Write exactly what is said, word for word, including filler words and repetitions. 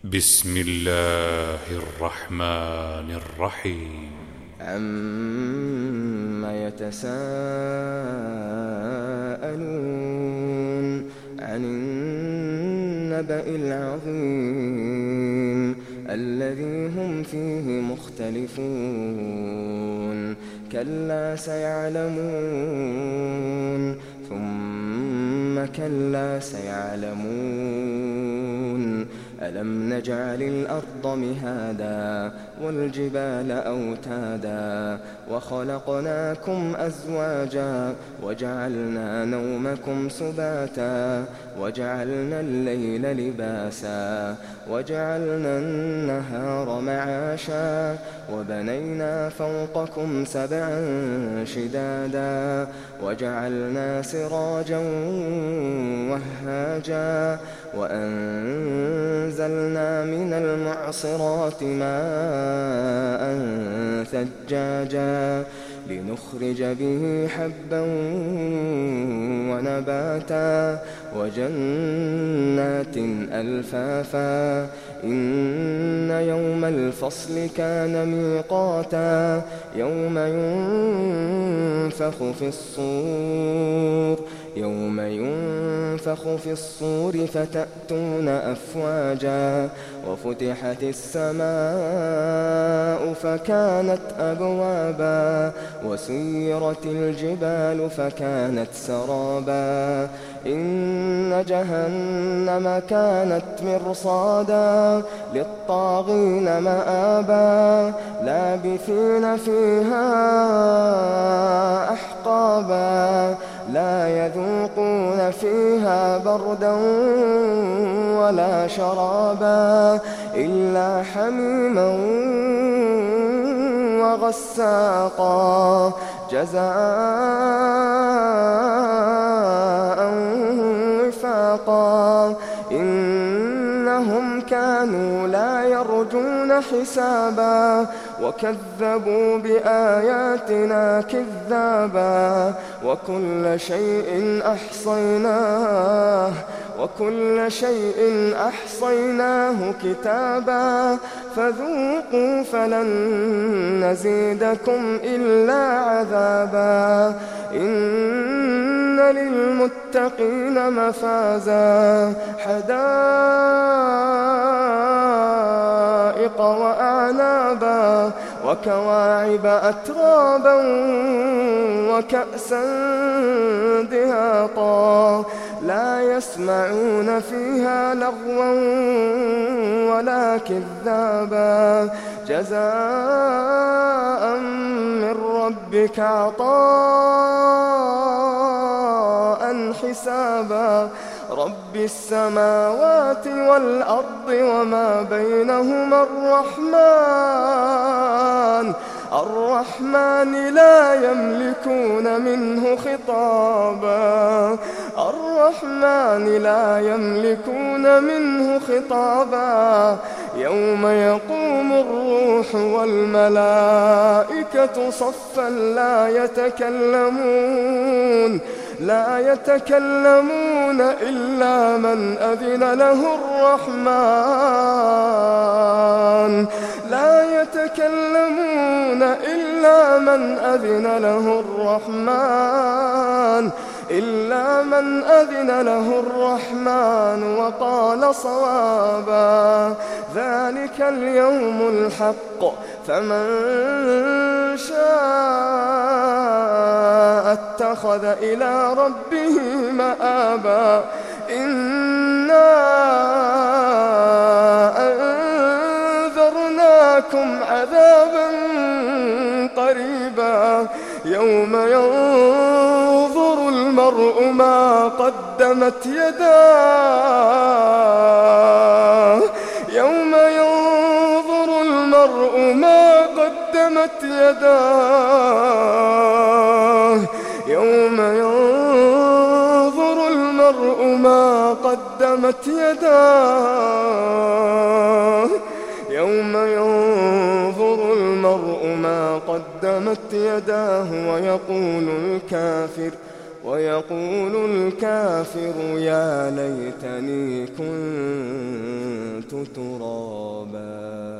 بسم الله الرحمن الرحيم. عَمَّ يتساءلون عن النبأ العظيم الذي هم فيه مختلفون كلا سيعلمون ثم كلا سيعلمون ألم نجعل الأرض مهادا والجبال أوتادا وخلقناكم أزواجا وجعلنا نومكم سباتا وجعلنا الليل لباسا وجعلنا النهار معاشا وبنينا فوقكم سبعا شدادا وجعلنا سراجا وهاجا وأنزلنا من المعصرات ماء ثجاجا لنخرج به حبا ونباتا وجنات ألفافا إن يوم الفصل كان ميقاتا يوم ينفخ في الصور يوم ينفخ في الصور فتأتون أفواجا وفتحت السماء فكانت أبوابا وسيرت الجبال فكانت سرابا إن جهنم كانت مرصادا للطاغين مآبا لابثين فيها أحقابا لا يذوقون فيها بردا ولا شرابا إلا حميما وغساقا جزاء وفاقا إنهم كانوا لا يرجون حسابا وكذبوا بآياتنا كذابا وكل شيء أحصيناه وكل شيء أحصيناه كتابا فذوقوا فلن نزيدكم إلا عذابا إن للمتقين مفازا حدائق وأعنابا وكواعب أترابا وكأسا دهاقا لا يسمعون فيها لغوا ولا كذابا جزاء من ربك عطاء حسابا رب السماوات والأرض وما بينهما الرحمن الرحمن لا يملكون منه خطابا الرحمن لا يملكون منه خطابا يوم يقوم الروح والملائكة صفا لا يتكلمون لا يتكلمون إلا من أذن له الرحمن لا يتكلمون إلا من أذن له الرحمن إلا من أذن له الرحمن وقال صوابا ذلك اليوم الحق فمن شاء اتخذ إلى ربه مآبا إنا أنذرناكم عذابا قريبا يوم ينظر المرء ما قدمت يداه يوم ينظر المرء ما قدمت يداه يوم ينظر المرء ما قدمت يداه يوم ينظر المرء ما قدمت يداه ويقول الكافر ويقول الكافر يا ليتني كنت ترابا.